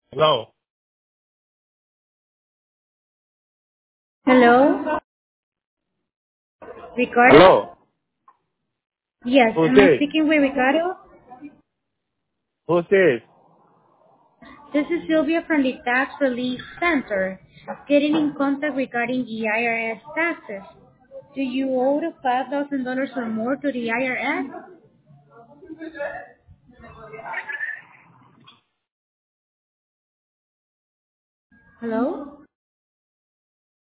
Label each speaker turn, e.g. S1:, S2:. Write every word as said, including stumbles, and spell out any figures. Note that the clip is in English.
S1: Hello.
S2: Hello, Ricardo?
S1: Hello.
S2: Yes,
S1: Who's
S2: am I
S1: this?
S2: speaking with Ricardo?
S1: Who's this?
S2: This is Sylvia from the Tax Relief Center, getting in contact regarding the I R S taxes. Do you owe the five thousand dollars or more to the I R S? Hello?